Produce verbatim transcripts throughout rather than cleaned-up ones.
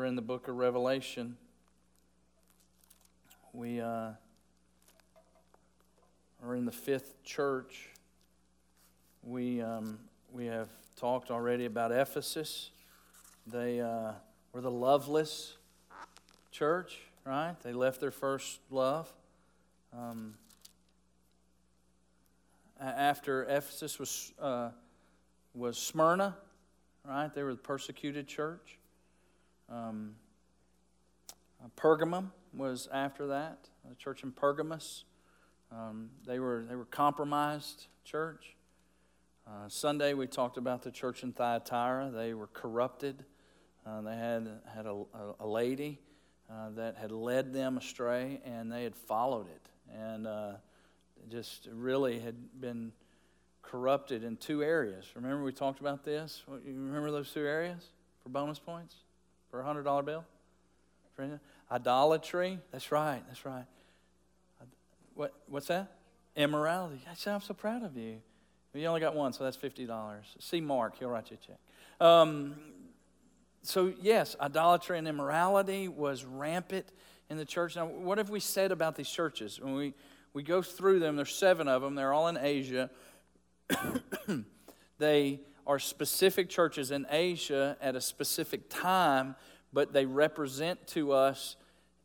We're in the book of Revelation. We uh, are in the fifth church. We um, we have talked already about Ephesus. They uh, were the loveless church, right? They left their first love. Um, after Ephesus was uh, was Smyrna, right? They were the persecuted church. Um, Pergamum was after that, the church in Pergamos. Um, they were they were compromised church. Uh, Sunday we talked about the church in Thyatira. They were corrupted. Uh, they had had a, a lady uh, that had led them astray, and they had followed it, and uh, just really had been corrupted in two areas. Remember we talked about this? You remember those two areas for bonus points? For a one hundred dollar bill? Idolatry. That's right. That's right. What? What's that? Immorality. I'm so proud of you. You only got one, so that's fifty dollars. See Mark. He'll write you a check. Um, so, yes, idolatry and immorality was rampant in the church. Now, what have we said about these churches? When we, we go through them, there's seven of them. They're all in Asia. They are specific churches in Asia at a specific time, but they represent to us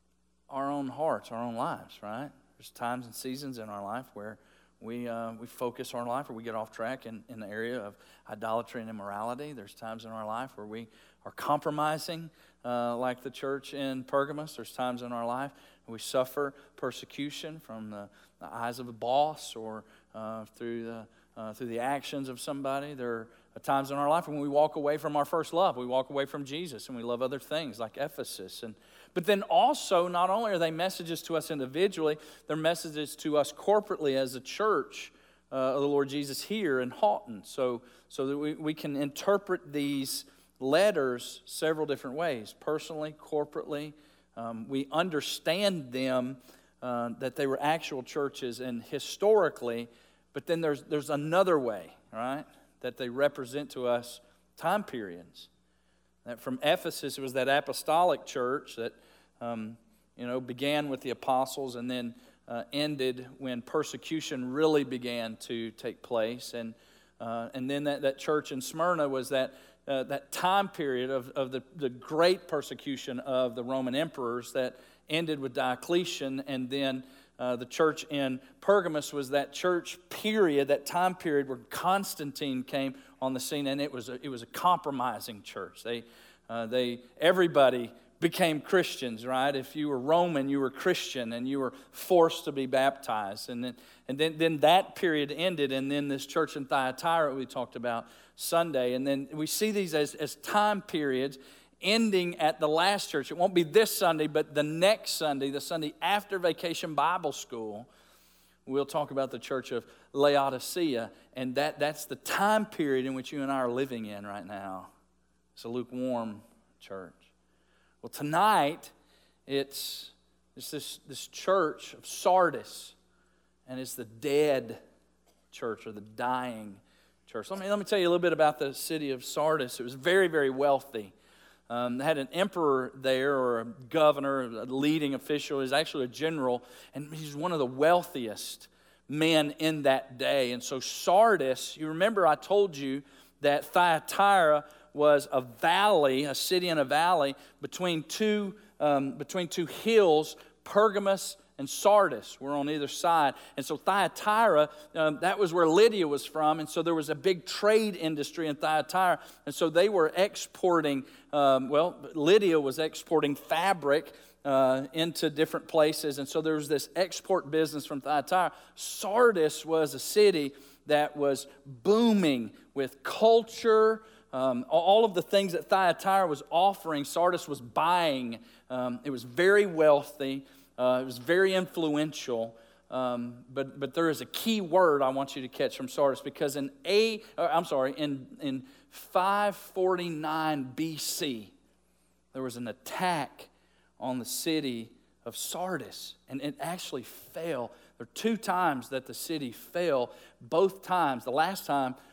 our own hearts, our own lives, right? There's times and seasons in our life where we uh, we focus our life or we get off track in, in the area of idolatry and immorality. There's times in our life where we are compromising, uh, like the church in Pergamos. There's times in our life we suffer persecution from the, the eyes of a boss or uh, through the uh, through the actions of somebody. There are times in our life when we walk away from our first love. We walk away from Jesus and we love other things like Ephesus. And but then also, not only are they messages to us individually, they're messages to us corporately as a church uh, of the Lord Jesus here in Houghton. So, so that we, we can interpret these letters several different ways, personally, corporately. Um, we understand them, uh, that they were actual churches and historically, but then there's there's another way, right, that they represent to us time periods. That from Ephesus, it was that apostolic church that, um, you know, began with the apostles and then uh, ended when persecution really began to take place. And uh, and then that, that church in Smyrna was that uh, that time period of, of the, the great persecution of the Roman emperors that ended with Diocletian. And then uh, the church in Pergamos was that church period, that time period where Constantine came on the scene, and it was a, it was a compromising church. They, uh, they, everybody became Christians, right? If you were Roman, you were Christian, and you were forced to be baptized. And then, and then, then that period ended, and then this church in Thyatira we talked about Sunday, and then we see these as, as time periods ending at the last church. It won't be this Sunday, but the next Sunday, the Sunday after Vacation Bible School, we'll talk about the church of Laodicea, and that, that's the time period in which you and I are living in right now. It's a lukewarm church. Well, tonight, it's, it's this, this church of Sardis, and it's the dead church or the dying church. Let me, let me tell you a little bit about the city of Sardis. It was very, very wealthy. Um, they had an emperor there, or a governor, a leading official. He was actually a general, and he's one of the wealthiest men in that day. And so Sardis, you remember I told you that Thyatira was a valley, a city in a valley between two um, between two hills. Pergamos and Sardis were on either side. And so Thyatira, um, that was where Lydia was from. And so there was a big trade industry in Thyatira. And so they were exporting, um, well, Lydia was exporting fabric uh, into different places. And so there was this export business from Thyatira. Sardis was a city that was booming with culture. Um, all of the things that Thyatira was offering, Sardis was buying. Um, it was very wealthy. Uh, it was very influential, um, but but there is a key word I want you to catch from Sardis, because in a uh, I'm sorry in in five forty-nine B C there was an attack on the city of Sardis, and it actually fell. There are two times that the city fell. Both times, the last time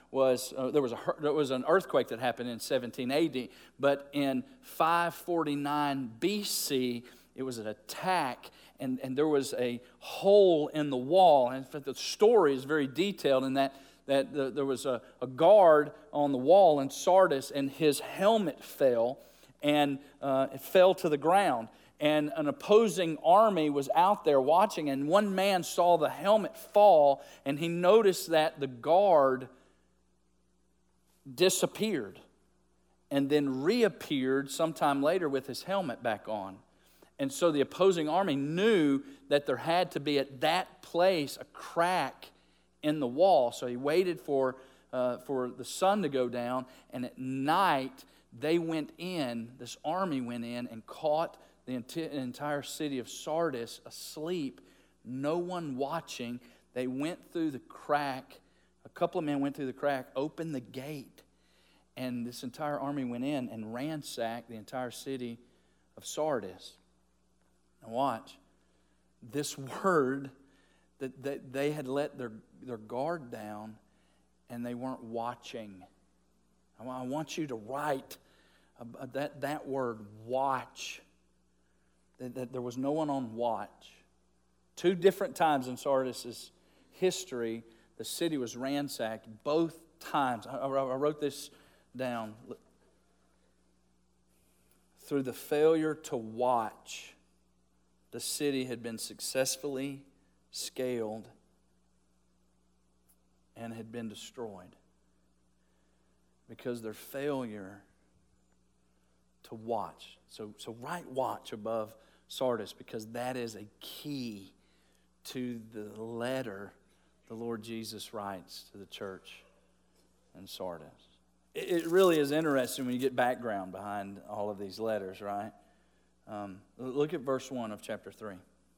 was, uh, there was a there was an earthquake that happened in seventeen A D, but in five forty-nine B C, it was an attack, and, and there was a hole in the wall. And the story is very detailed in that, that the, there was a, a guard on the wall in Sardis, and his helmet fell, and uh, it fell to the ground. And an opposing army was out there watching, and one man saw the helmet fall, and he noticed that the guard disappeared and then reappeared sometime later with his helmet back on. And so the opposing army knew that there had to be at that place a crack in the wall. So he waited for, uh, for the sun to go down, and at night they went in, this army went in and caught the entire city of Sardis asleep, no one watching. They went through the crack. A couple of men went through the crack, opened the gate, and this entire army went in and ransacked the entire city of Sardis. Now watch. This word that, that they had let their, their guard down and they weren't watching. I want you to write that, that word, watch. That, that there was no one on watch. Two different times in Sardis' history, the city was ransacked. Both times, I, I wrote this down. Through the failure to watch, the city had been successfully scaled and had been destroyed because their failure to watch. So, so write watch above Sardis, because that is a key to the letter the Lord Jesus writes to the church in Sardis. It, it really is interesting when you get background behind all of these letters, right? Um, look at verse one of chapter three.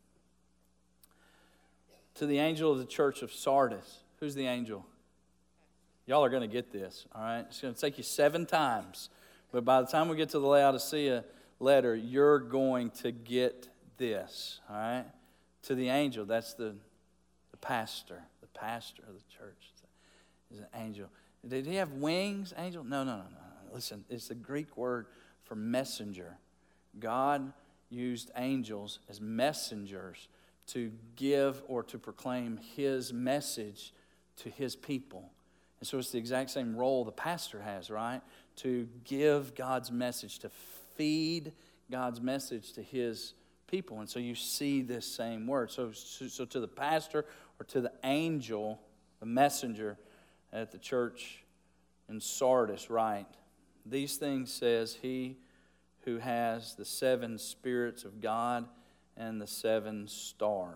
To the angel of the church of Sardis. Who's the angel? Y'all are going to get this, all right? It's going to take you seven times. But by the time we get to the Laodicea letter, you're going to get this, all right? To the angel, that's the, the pastor, the pastor of the church is an angel. Did he have wings, angel? No, no, no, no. Listen, it's the Greek word for messenger. God used angels as messengers to give or to proclaim his message to his people. And so it's the exact same role the pastor has, right? To give God's message, to feed God's message to his people. And so you see this same word. So, so, so to the pastor or to the angel, the messenger at the church in Sardis, right? These things says he who has the seven spirits of God and the seven stars.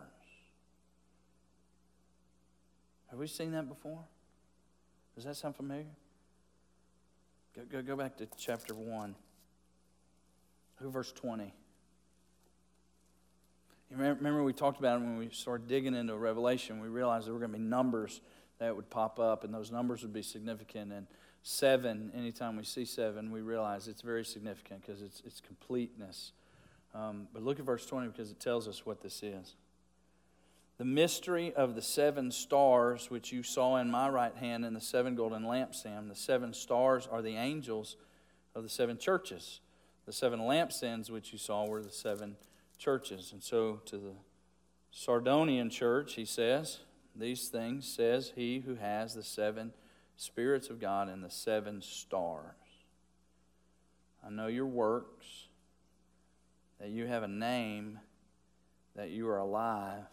Have we seen that before? Does that sound familiar? Go, go, go back to chapter one. Look at verse twenty. You remember, remember we talked about it when we started digging into Revelation. We realized there were going to be numbers that would pop up, and those numbers would be significant. And seven, anytime we see seven, we realize it's very significant because it's, it's completeness. Um, but look at verse twenty because it tells us what this is. The mystery of the seven stars which you saw in my right hand and the seven golden lampstands. The seven stars are the angels of the seven churches. The seven lampstands which you saw were the seven churches. And so to the Sardonian church, he says, these things says he who has the seven spirits of God and the seven stars. I know your works, that you have a name, that you are alive,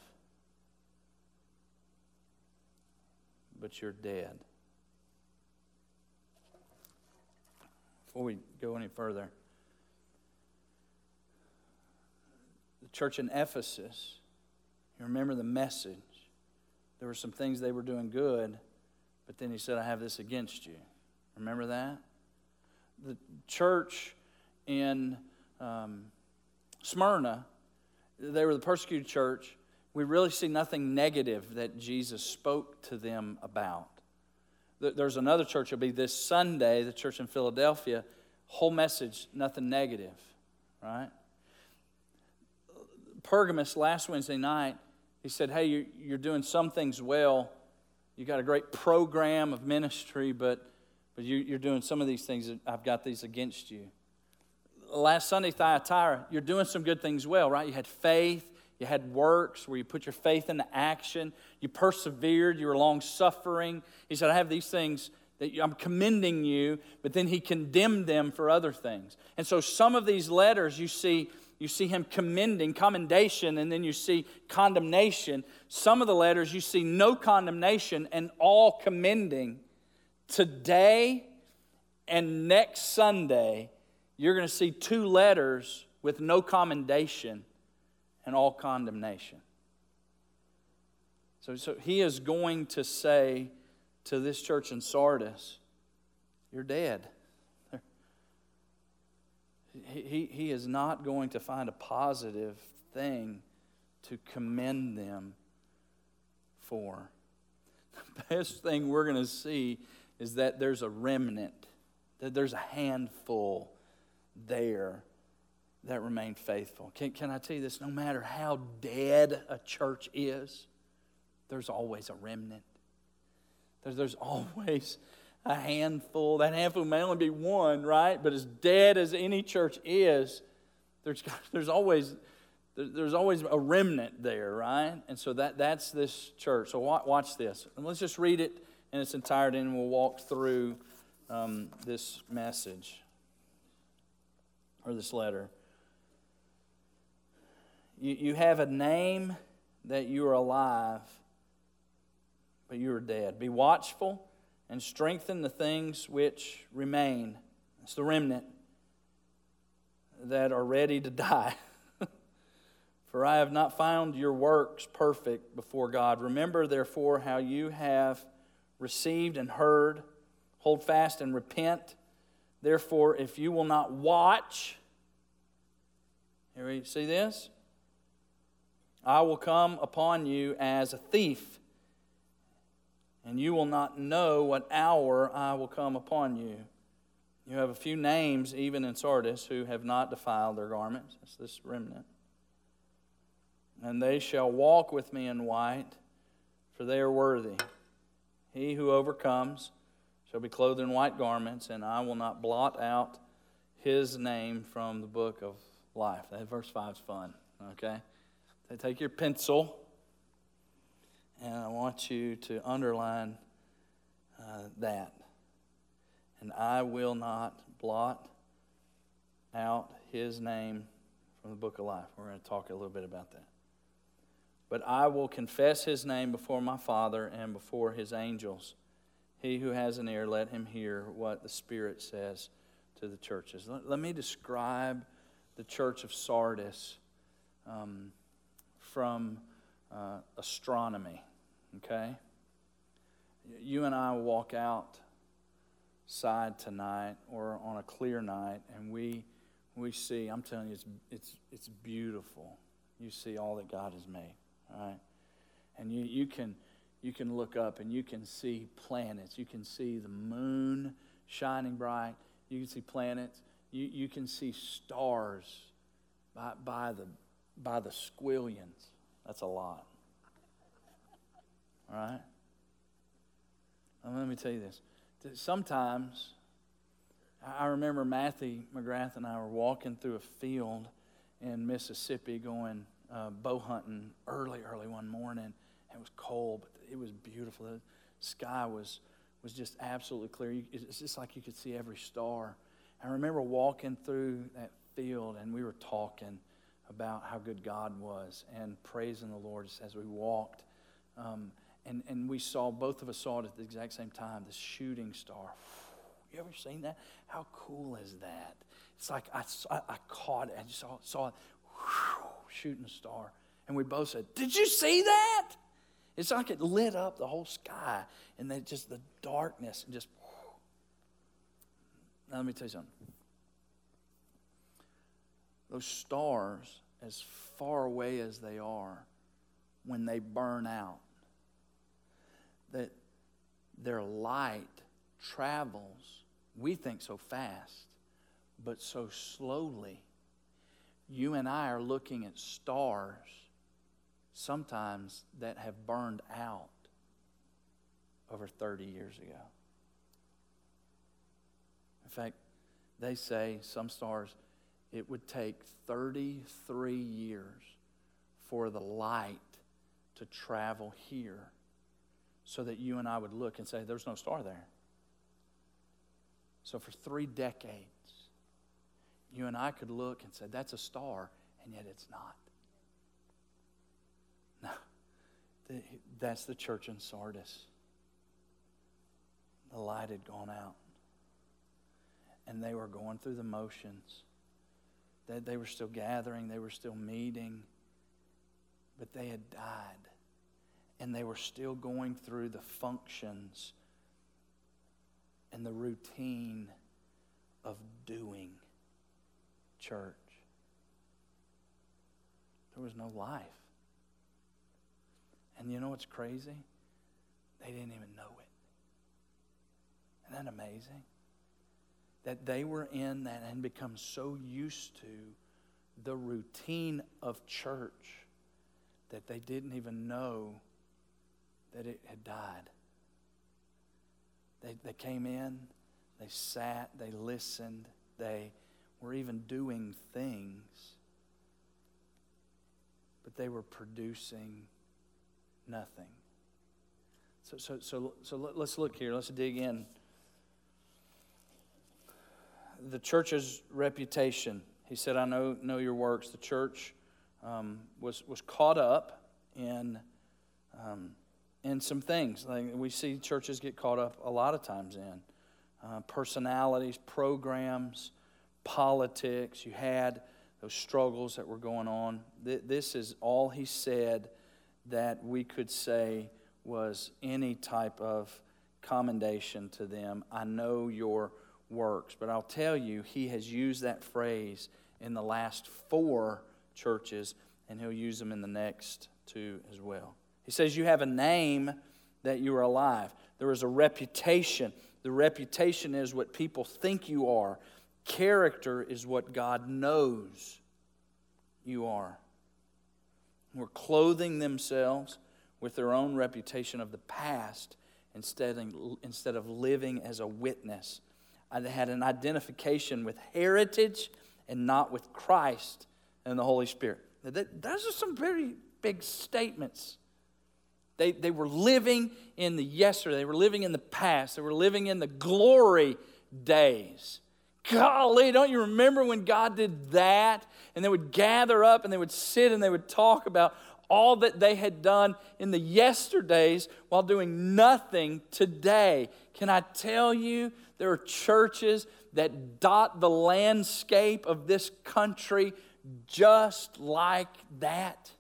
but you're dead. Before we go any further, the church in Ephesus, you remember the message. There were some things they were doing good, but then he said, I have this against you. Remember that? The church in um, Smyrna, they were the persecuted church. We really see nothing negative that Jesus spoke to them about. There's another church, it'll be this Sunday, the church in Philadelphia, whole message, nothing negative, right? Pergamos last Wednesday night, he said, hey, you're doing some things well, you got a great program of ministry, but but you, you're doing some of these things that I've got these against you. Last Sunday, Thyatira, you're doing some good things well, right? You had faith, you had works where you put your faith into action, you persevered, you were long-suffering. He said, I have these things that I'm commending you, but then he condemned them for other things. And so some of these letters you see, you see him commending, commendation, and then you see condemnation. Some of the letters you see no condemnation and all commending. Today and next Sunday, you're going to see two letters with no commendation and all condemnation. So, so he is going to say to this church in Sardis, you're dead. He, he, he is not going to find a positive thing to commend them for. The best thing we're going to see is that there's a remnant, that there's a handful there that remain faithful. Can, can I tell you this? No matter how dead a church is, there's always a remnant. There's, there's always a handful. That handful may only be one, right? But as dead as any church is, there's, there's always there's always a remnant there, right? And so that, that's this church. So watch, watch this. And let's just read it in its entirety, and we'll walk through um, this message or this letter. You, you have a name that you are alive, but you are dead. Be watchful and strengthen the things which remain. It's the remnant that are ready to die. For I have not found your works perfect before God. Remember, therefore, how you have received and heard. Hold fast and repent. Therefore, if you will not watch, here we see this, I will come upon you as a thief, and you will not know what hour I will come upon you. You have a few names, even in Sardis, who have not defiled their garments. That's this remnant. And they shall walk with me in white, for they are worthy. He who overcomes shall be clothed in white garments, and I will not blot out his name from the book of life. That verse five is fun, okay? So take your pencil, and I want you to underline uh, that. And I will not blot out his name from the book of life. We're going to talk a little bit about that. But I will confess his name before my Father and before his angels. He who has an ear, let him hear what the Spirit says to the churches. Let, let me describe the church of Sardis um, from uh, astronomy, okay? You and I will walk outside tonight or on a clear night, and we we see, I'm telling you, it's it's it's beautiful. You see all that God has made. All right, and you, you can you can look up and you can see planets. You can see the moon shining bright. You can see planets. You you can see stars by by the by the squillions. That's a lot. All right. Now, let me tell you this. Sometimes I remember Matthew McGrath and I were walking through a field in Mississippi going Uh, bow hunting early, early one morning. It was cold, but it was beautiful. The sky was was just absolutely clear. You, it's just like you could see every star. I remember walking through that field, and we were talking about how good God was and praising the Lord as we walked. Um, and, and we saw, both of us saw it at the exact same time, this shooting star. You ever seen that? How cool is that? It's like I, I, I caught it. I just saw, saw it. Whew, shooting star. And we both said, did you see that? It's like it lit up the whole sky. And then just the darkness and just, whew. Now let me tell you something. Those stars, as far away as they are, when they burn out, that their light travels, we think so fast, but so slowly. You and I are looking at stars sometimes that have burned out. over thirty years ago. In fact, they say, some stars, it would take thirty-three years for the light to travel here so that you and I would look and say, there's no star there. So for three decades, you and I could look and say, that's a star, and yet it's not. No, that's the church in Sardis. The light had gone out. And they were going through the motions. They, they were still gathering. They were still meeting. But they had died. And they were still going through the functions and the routine of doing church. There was no life. And you know what's crazy? They didn't even know it. Isn't that amazing? That they were in that and become so used to the routine of church that they didn't even know that it had died. They, they came in, they sat, they listened, they were even doing things, but they were producing nothing. So, so, so, so let's look here. Let's dig in. The church's reputation. He said, I know know your works. The church um, was was caught up in um, in some things. Like we see churches get caught up a lot of times in uh, personalities, programs, politics. You had those struggles that were going on. Th- this is all he said that we could say was any type of commendation to them. I know your works. But I'll tell you, he has used that phrase in the last four churches, and he'll use them in the next two as well. He says, you have a name that you are alive. There is a reputation. The reputation is what people think you are. Character is what God knows you are. We're clothing themselves with their own reputation of the past instead of, instead of living as a witness. I had an identification with heritage and not with Christ and the Holy Spirit. That, those are some very big statements. They, they were living in the yesterday. They were living in the past. They were living in the glory days. Golly, don't you remember when God did that? And they would gather up and they would sit and they would talk about all that they had done in the yesterdays while doing nothing today. Can I tell you, there are churches that dot the landscape of this country just like that.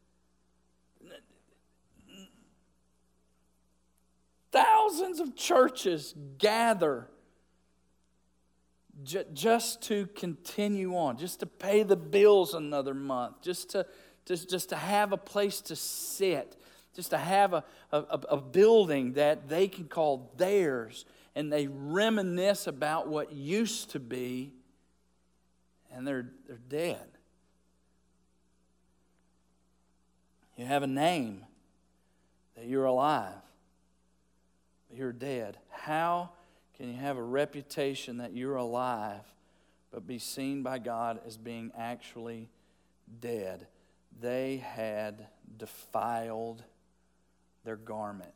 Thousands of churches gather j- just to continue on, just to pay the bills another month, just to just, just to have a place to sit, just to have a, a, a building that they can call theirs. And they reminisce about what used to be, and they're, they're dead. You have a name that you're alive, but you're dead. How can you have a reputation that you're alive, but be seen by God as being actually dead? They had defiled their garment.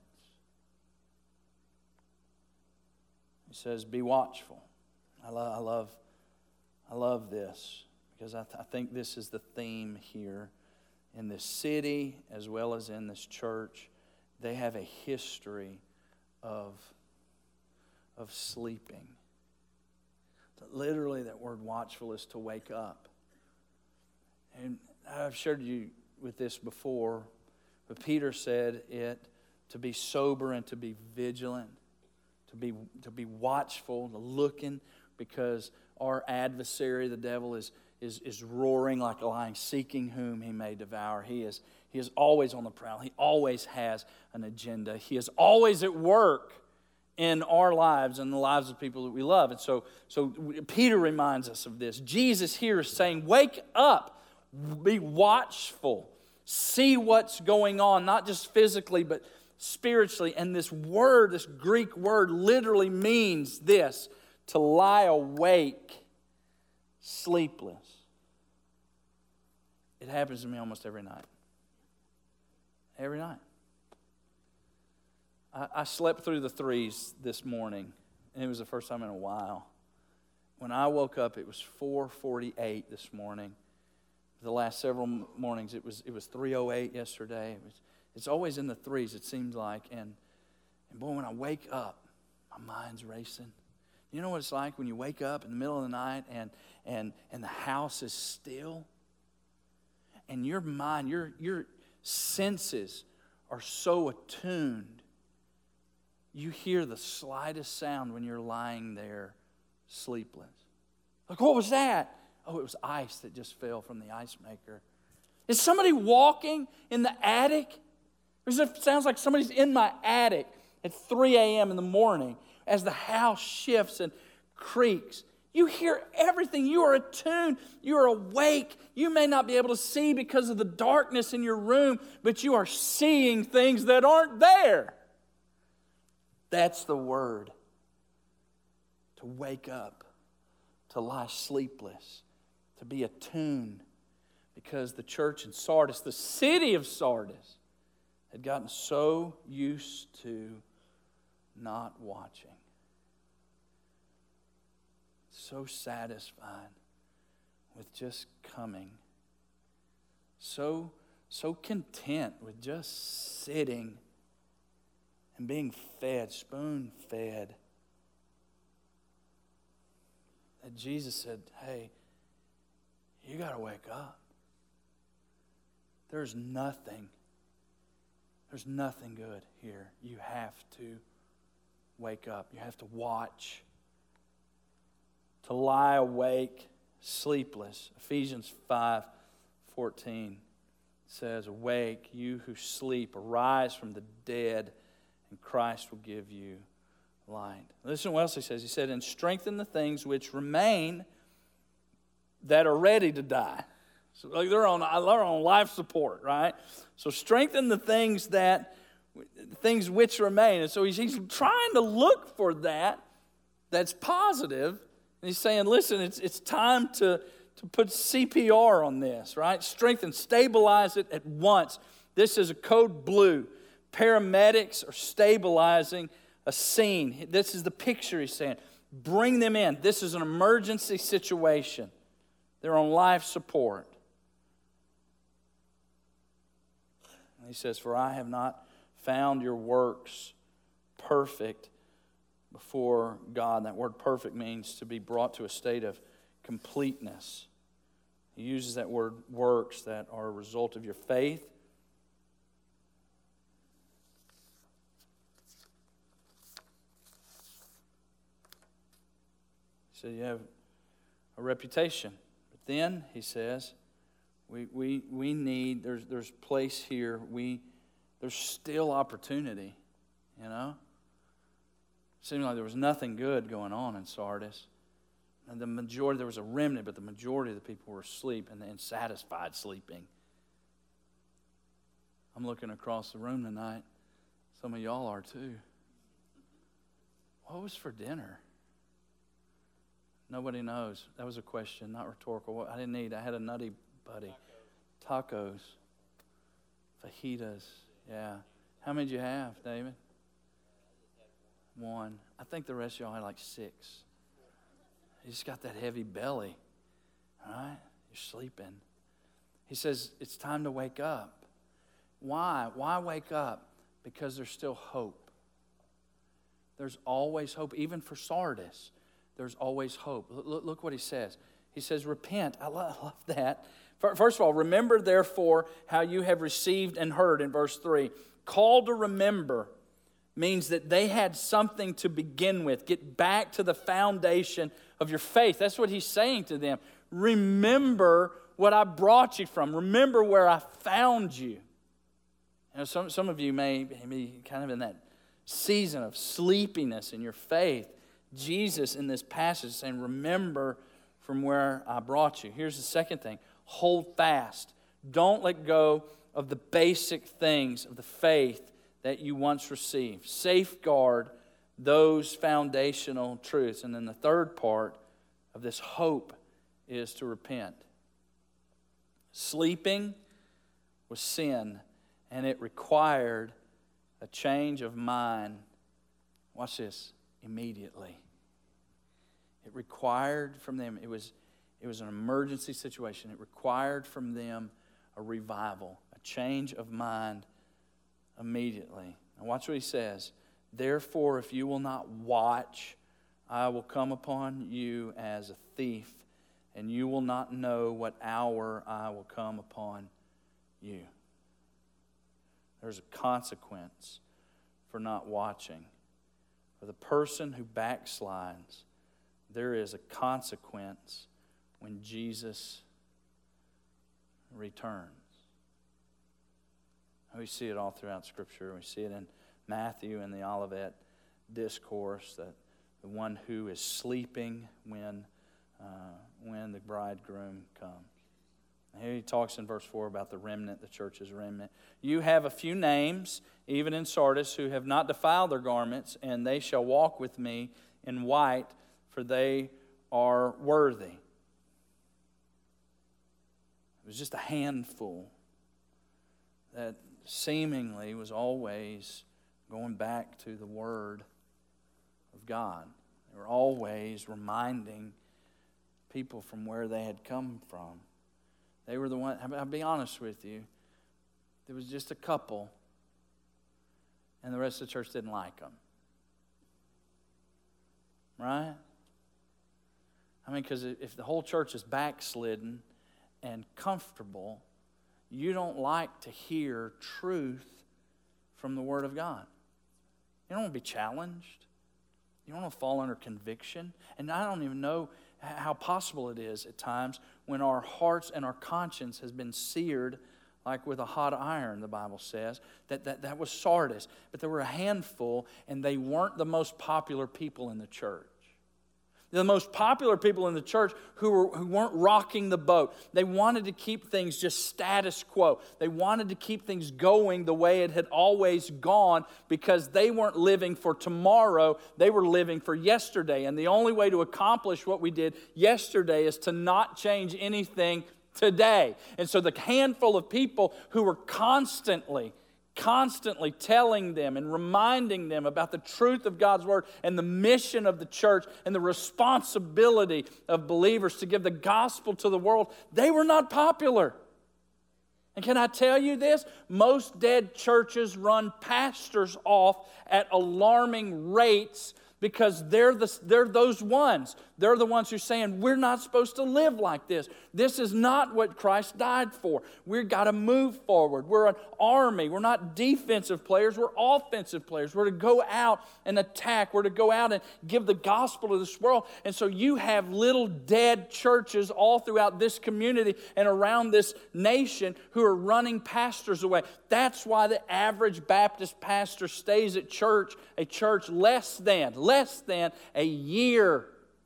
He says, be watchful. I, lo- I love I love this because I, th- I think this is the theme here in this city as well as in this church. They have a history of, of sleeping. Literally, that word watchful is to wake up. And I've shared you with this before, but Peter said it to be sober and to be vigilant. To be to be watchful, to looking, because our adversary, the devil, is is is roaring like a lion, seeking whom he may devour. He is he is always on the prowl. He always has an agenda. He is always at work in our lives and the lives of people that we love. And so so Peter reminds us of this. Jesus here is saying, wake up, be watchful, see what's going on, not just physically, but spiritually. And this word, this Greek word, literally means this: to lie awake, sleepless. It happens to me almost every night. Every night. I, I slept through the threes this morning, and it was the first time in a while. When I woke up, it was four forty-eight this morning. The last several mornings, it was it was three oh eight yesterday. It was, it's always in the threes, it seems like. And, and boy, when I wake up, my mind's racing. You know what it's like when you wake up in the middle of the night and and and the house is still? And your mind, your, your senses are so attuned. You hear the slightest sound when you're lying there sleepless. Like, what was that? Oh, it was ice that just fell from the ice maker. Is somebody walking in the attic? It sounds like somebody's in my attic at three a.m. in the morning as the house shifts and creaks. You hear everything. You are attuned. You are awake. You may not be able to see because of the darkness in your room, but you are seeing things that aren't there. That's the word. To wake up, to lie sleepless, to be attuned. Because the church in Sardis, the city of Sardis, had gotten so used to not watching. So satisfied with just coming. So, so content with just sitting and being fed, spoon-fed. That Jesus said, hey, you got to wake up. There's nothing, there's nothing good here. You have to wake up. You have to watch. To lie awake, sleepless. Ephesians five fourteen says, awake, you who sleep, arise from the dead, and Christ will give you light. Listen to what else he says. He said, and strengthen the things which remain that are ready to die. So like they're on, they're on life support, right? So strengthen the things that, things which remain. And so he's, he's trying to look for that that's positive. And he's saying, listen, it's it's time to, to put C P R on this, right? Strengthen, stabilize it at once. This is a code blue. Paramedics are stabilizing a scene. This is the picture he's saying. Bring them in. This is an emergency situation. They're on life support. And he says, for I have not found your works perfect before God. And that word perfect means to be brought to a state of completeness. He uses that word works that are a result of your faith. He said you have a reputation. But then, he says, we we we need, there's there's place here, we there's still opportunity, you know? It seemed like there was nothing good going on in Sardis. And the majority, there was a remnant, but the majority of the people were asleep and, and satisfied sleeping. I'm looking across the room tonight. Some of y'all are too. What was for dinner? Nobody knows. That was a question, not rhetorical. I didn't eat. I had a nutty buddy. Tacos. Fajitas. Yeah. How many did you have, David? One. I think the rest of y'all had like six. You just got that heavy belly. All right? You're sleeping. He says, it's time to wake up. Why? Why wake up? Because there's still hope. There's always hope. Even for Sardis, there's always hope. Look, look what he says. He says, repent. I love, I love that. First of all, remember therefore how you have received and heard in verse three. Call to remember means that they had something to begin with. Get back to the foundation of your faith. That's what he's saying to them. Remember what I brought you from. Remember where I found you. You know, some, some of you may be kind of in that season of sleepiness in your faith. Jesus in this passage is saying, remember from where I brought you. Here's the second thing. Hold fast. Don't let go of the basic things of the faith that you once received. Safeguard those foundational truths. And then the third part of this hope is to repent. Sleeping was sin, and it required a change of mind. Watch this, immediately. It required from them, it was, it was an emergency situation. It required from them a revival, a change of mind immediately. Now watch what he says. Therefore, if you will not watch, I will come upon you as a thief, and you will not know what hour I will come upon you. There's a consequence for not watching. For the person who backslides, there is a consequence when Jesus returns. We see it all throughout Scripture. We see it in Matthew in the Olivet Discourse, that the one who is sleeping when, uh, when the bridegroom comes. Here he talks in verse four about the remnant, the church's remnant. You have a few names, even in Sardis, who have not defiled their garments, and they shall walk with me in white, for they are worthy. It was just a handful that seemingly was always going back to the Word of God. They were always reminding people from where they had come from. They were the one, I'll be honest with you, there was just a couple, and the rest of the church didn't like them. Right? I mean, because if the whole church is backslidden and comfortable, you don't like to hear truth from the Word of God. You don't want to be challenged. You don't want to fall under conviction. And I don't even know how possible it is at times when our hearts and our conscience has been seared like with a hot iron, the Bible says. That, that, that was Sardis. But there were a handful, and they weren't the most popular people in the church. The most popular people in the church who, were, who weren't rocking the boat. They wanted to keep things just status quo. They wanted to keep things going the way it had always gone because they weren't living for tomorrow. They were living for yesterday. And the only way to accomplish what we did yesterday is to not change anything today. And so the handful of people who were constantly constantly telling them and reminding them about the truth of God's Word and the mission of the church and the responsibility of believers to give the gospel to the world, they were not popular. And can I tell you this? Most dead churches run pastors off at alarming rates because they're, the, they're those ones. They're the ones who are saying, we're not supposed to live like this. This is not what Christ died for. We've got to move forward. We're an army. We're not defensive players. We're offensive players. We're to go out and attack. We're to go out and give the gospel to this world. And so you have little dead churches all throughout this community and around this nation who are running pastors away. That's why the average Baptist pastor stays at church, a church less than, less than a year.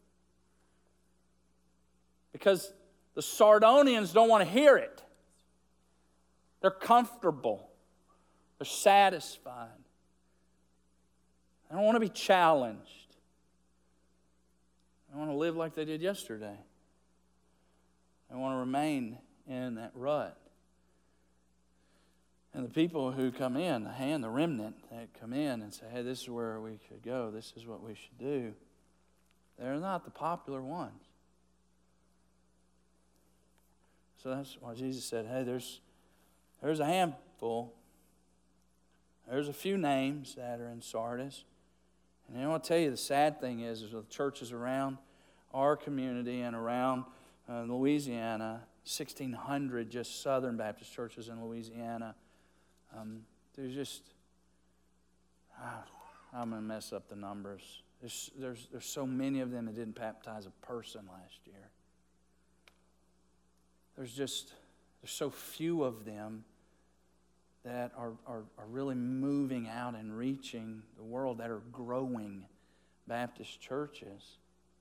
Because the Sardonians don't want to hear it. They're comfortable. They're satisfied. They don't want to be challenged. They want to live like they did yesterday. They want to remain in that rut. And the people who come in, the hand, the remnant that come in and say, hey, this is where we should go. This is what we should do. They're not the popular ones. So that's why Jesus said, hey, there's, there's a handful. There's a few names that are in Sardis. And I want to tell you, the sad thing is, is the churches around our community and around uh, Louisiana, sixteen hundred just Southern Baptist churches in Louisiana, um, there's just, ah, I'm going to mess up the numbers. There's, there's, there's so many of them that didn't baptize a person last year. There's just, there's so few of them that are, are, are really moving out and reaching the world, that are growing Baptist churches.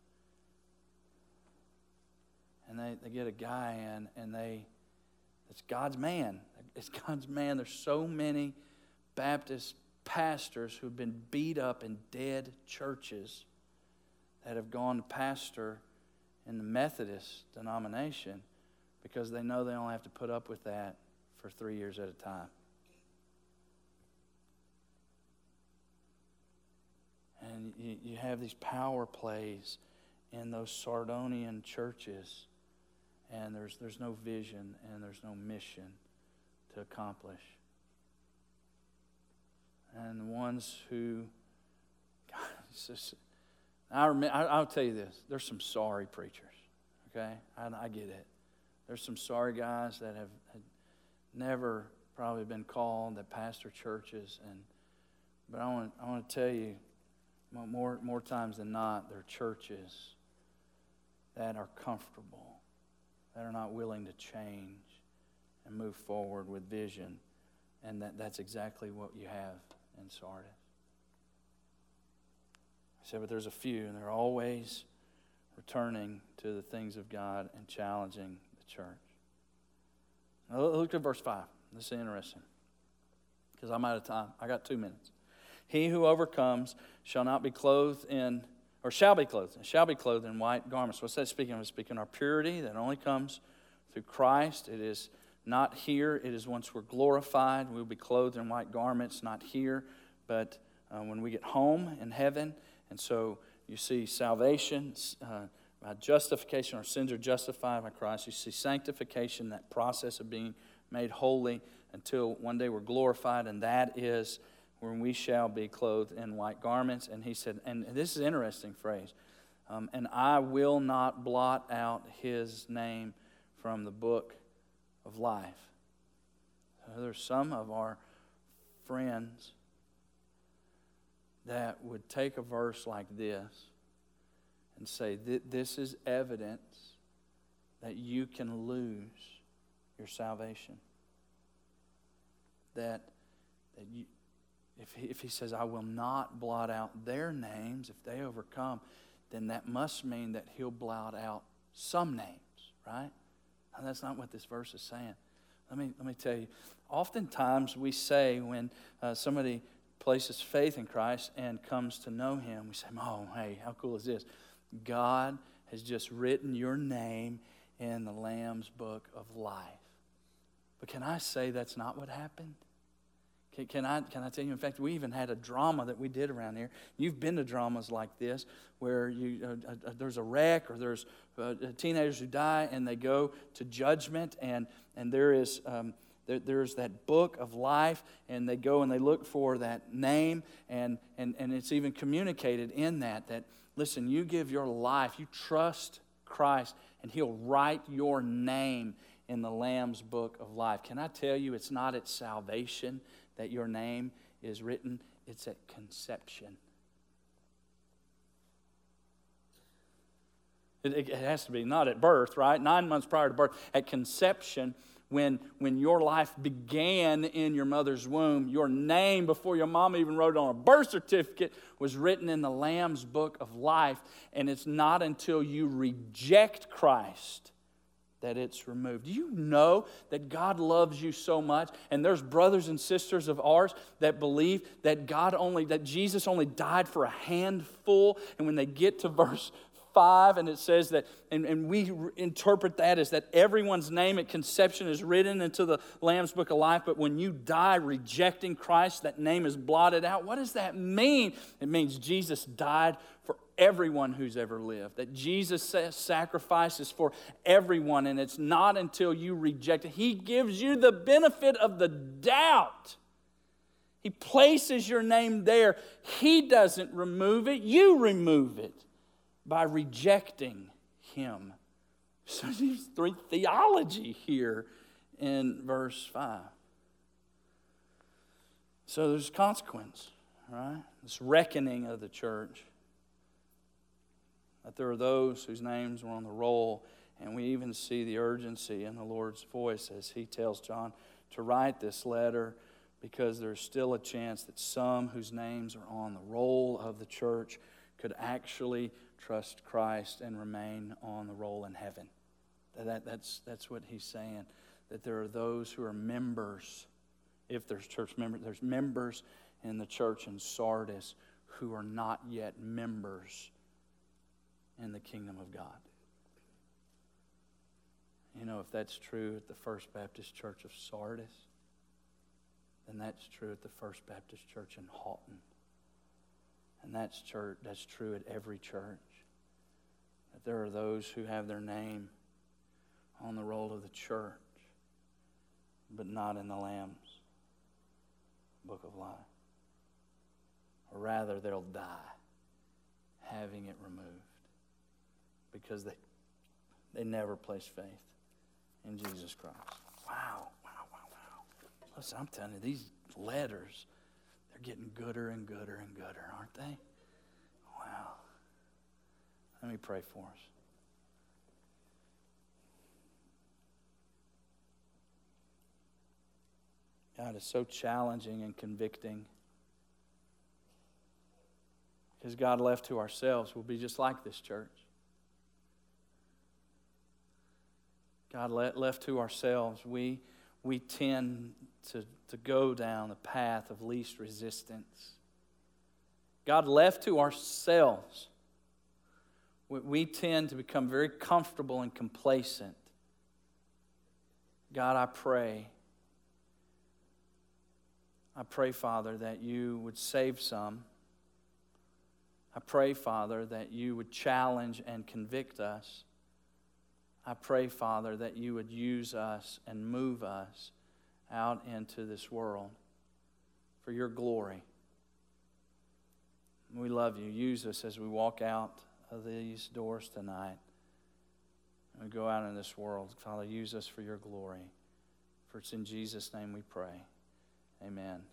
And they, they get a guy in, and they, it's God's man. It's God's man. There's so many Baptist pastors who've been beat up in dead churches that have gone to pastor in the Methodist denomination because they know they only have to put up with that for three years at a time. And you, you have these power plays in those Sardonian churches, and there's there's no vision and there's no mission to accomplish. And the ones who, God, it's just, I remember, I, I'll tell you this, there's some sorry preachers, okay? I, I get it. There's some sorry guys that have, have never probably been called that pastor churches, and but I want I want to tell you, more more times than not, they're churches that are comfortable, that are not willing to change and move forward with vision, and that, that's exactly what you have in Sardis. I said, but there's a few, and they're always returning to the things of God and challenging the church. Now, look at verse five. This is interesting, because I'm out of time. I got two minutes. He who overcomes shall not be clothed in, or shall be clothed, shall be clothed in white garments. What's that speaking of? It's speaking of our purity that only comes through Christ. It is not here. It is once we're glorified, we'll be clothed in white garments, not here, but uh, when we get home in heaven. And so you see salvation, uh, by justification, our sins are justified by Christ. You see sanctification, that process of being made holy until one day we're glorified, and that is when we shall be clothed in white garments. And he said, and this is an interesting phrase, um, and I will not blot out his name from the book of life. So there's some of our friends that would take a verse like this and say, this is evidence that you can lose your salvation. That, that you, if he, if he says, I will not blot out their names, if they overcome, then that must mean that he'll blot out some names, right? And that's not what this verse is saying. Let me, let me tell you, oftentimes we say when uh, somebody places faith in Christ and comes to know him, we say, oh, hey, how cool is this? God has just written your name in the Lamb's book of life. But can I say that's not what happened? Can, can I can I tell you, in fact, we even had a drama that we did around here. You've been to dramas like this where you uh, uh, there's a wreck or there's uh, teenagers who die and they go to judgment, and, and there is... Um, There, there's that book of life, and they go and they look for that name, and, and, and it's even communicated in that, that, listen, you give your life, you trust Christ, and he'll write your name in the Lamb's book of life. Can I tell you, it's not at salvation that your name is written, it's at conception. It, it has to be, not at birth, right? Nine months prior to birth, at conception. When, when your life began in your mother's womb, your name, before your mom even wrote it on a birth certificate, was written in the Lamb's book of life. And it's not until you reject Christ that it's removed. Do you know that God loves you so much? And there's brothers and sisters of ours that believe that God only, that Jesus only died for a handful. And when they get to verse five, and it says that, and, and we re- interpret that as that everyone's name at conception is written into the Lamb's book of life, but when you die rejecting Christ, that name is blotted out. What does that mean? It means Jesus died for everyone who's ever lived, that Jesus' sacrifice is for everyone, and it's not until you reject it. He gives you the benefit of the doubt. He places your name there. He doesn't remove it. You remove it by rejecting him. So there's three theology here in verse five. So there's consequence, right? This reckoning of the church. That there are those whose names were on the roll, and we even see the urgency in the Lord's voice as he tells John to write this letter, because there's still a chance that some whose names are on the roll of the church could actually trust Christ and remain on the roll in heaven. That, that's, that's what he's saying. That there are those who are members, if there's church members, there's members in the church in Sardis who are not yet members in the kingdom of God. You know, if that's true at the First Baptist Church of Sardis, then that's true at the First Baptist Church in Houghton. And that's church, that's true at every church. That there are those who have their name on the roll of the church, but not in the Lamb's book of life. Or rather, they'll die having it removed because they, they never placed faith in Jesus Christ. Wow, wow, wow, wow. Listen, I'm telling you, these letters, they're getting gooder and gooder and gooder, aren't they? Wow. Let me pray for us. God, it's so challenging and convicting. Because God, left to ourselves, we'll be just like this church. God, left to ourselves, we, we tend to, to go down the path of least resistance. God, left to ourselves, we, we tend to become very comfortable and complacent. God, I pray, I pray, Father, that you would save some. I pray, Father, that you would challenge and convict us. I pray, Father, that you would use us and move us out into this world for your glory. We love you. Use us as we walk out of these doors tonight and we go out in this world. Father, use us for your glory. For it's in Jesus' name we pray. Amen.